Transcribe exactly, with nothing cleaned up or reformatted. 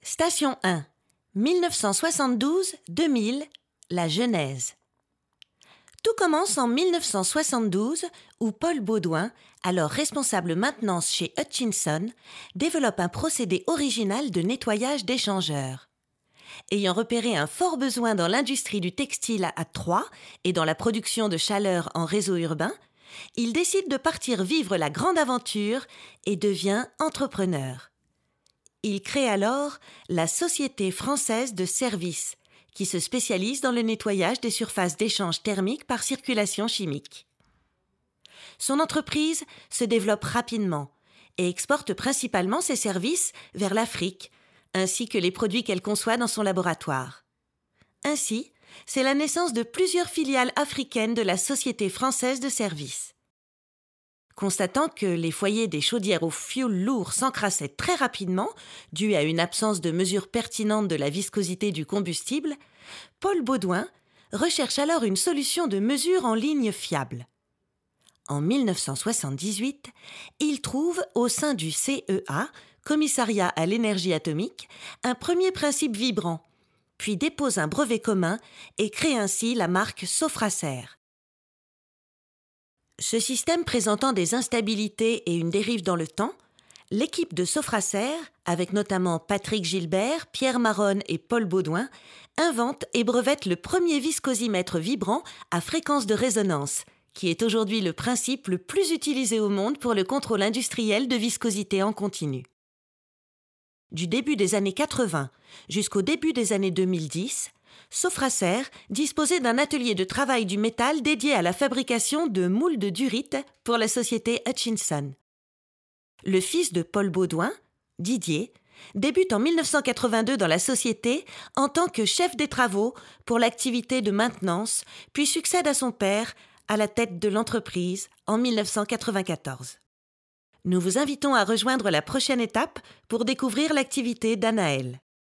Station un, mille neuf cent soixante-douze à deux mille, la Genèse. Tout commence en mille neuf cent soixante-douze où Paul Baudouin, alors responsable maintenance chez Hutchinson, développe un procédé original de nettoyage d'échangeurs. Ayant repéré un fort besoin dans l'industrie du textile à Troyes et dans la production de chaleur en réseau urbain, il décide de partir vivre la grande aventure et devient entrepreneur. Il crée alors la Société française de services, qui se spécialise dans le nettoyage des surfaces d'échange thermique par circulation chimique. Son entreprise se développe rapidement et exporte principalement ses services vers l'Afrique, ainsi que les produits qu'elle conçoit dans son laboratoire. Ainsi, c'est la naissance de plusieurs filiales africaines de la Société française de services. Constatant que les foyers des chaudières au fioul lourd s'encrassaient très rapidement, dû à une absence de mesure pertinente de la viscosité du combustible, Paul Baudouin recherche alors une solution de mesure en ligne fiable. En mille neuf cent soixante-dix-huit, il trouve au sein du C E A, Commissariat à l'énergie atomique, un premier principe vibrant, puis dépose un brevet commun et crée ainsi la marque Sofracer. Ce système présentant des instabilités et une dérive dans le temps, l'équipe de Sofracer, avec notamment Patrick Gilbert, Pierre Maronne et Paul Baudouin, invente et brevette le premier viscosimètre vibrant à fréquence de résonance, qui est aujourd'hui le principe le plus utilisé au monde pour le contrôle industriel de viscosité en continu. Du début des années quatre-vingts jusqu'au début des années deux mille dix, Sofracer disposait d'un atelier de travail du métal dédié à la fabrication de moules de durite pour la société Hutchinson. Le fils de Paul Baudouin, Didier, débute en mille neuf cent quatre-vingt-deux dans la société en tant que chef des travaux pour l'activité de maintenance, puis succède à son père à la tête de l'entreprise en mille neuf cent quatre-vingt-quatorze. Nous vous invitons à rejoindre la prochaine étape pour découvrir l'activité d'Anaël.